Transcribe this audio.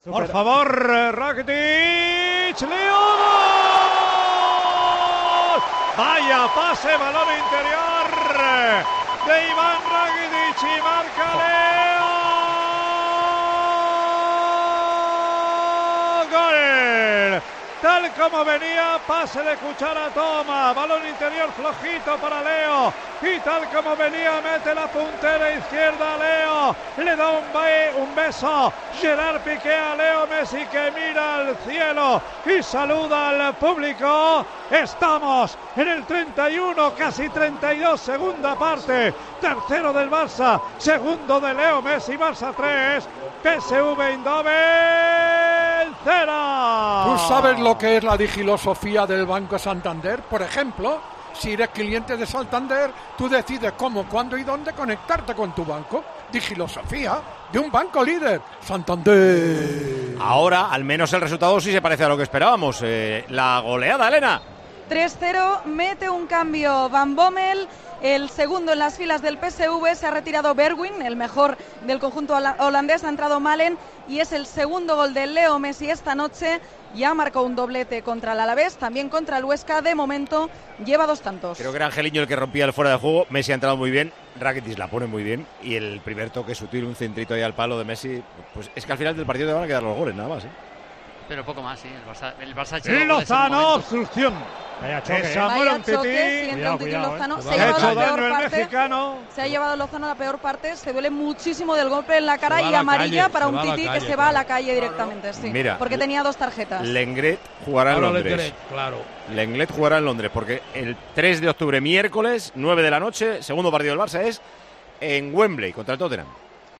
Por favor, Rakitic, Leo. Vaya pase, balón interior de Iván Rakitic y marca Leo. Gol. Tal como venía, pase de cuchara, toma, balón interior flojito para Leo, y tal como venía, mete la puntera izquierda a Leo, le da un beso Gerard Piqué a Leo Messi, que mira al cielo y saluda al público. Estamos en el 31, casi 32, segunda parte, tercero del Barça, segundo de Leo Messi, Barça 3, PSV Eindhoven 0. ¿Tú sabes lo que es la digilosofía del Banco Santander? Por ejemplo, si eres cliente de Santander, tú decides cómo, cuándo y dónde conectarte con tu banco. Digilosofía de un banco líder, Santander. Ahora, al menos el resultado sí se parece a lo que esperábamos. La goleada, Elena. 3-0, mete un cambio Van Bommel, el segundo en las filas del PSV, se ha retirado Bergwijn, el mejor del conjunto holandés, ha entrado Malen y es el segundo gol de Leo Messi esta noche. Ya marcó un doblete contra el Alavés, también contra el Huesca, de momento lleva 2 tantos. Creo que era Angeliño el que rompía el fuera de juego, Messi ha entrado muy bien, Rakitic la pone muy bien y el primer toque sutil, un centrito ahí al palo de Messi, pues es que al final del partido te van a quedar los goles, nada más, ¿eh? Pero poco más, sí. El Barça ha hecho Lozano, obstrucción. Vaya choque, siente un Titi Lozano. Se ha llevado Lozano la peor parte. Se duele muchísimo del golpe en la cara y amarilla para un Titi que se va a la calle directamente. Sí, mira, porque tenía 2 tarjetas. Lenglet jugará en Londres. Lenglet jugará en Londres porque el 3 de octubre, miércoles, 9 de la noche, segundo partido del Barça es en Wembley contra el Tottenham.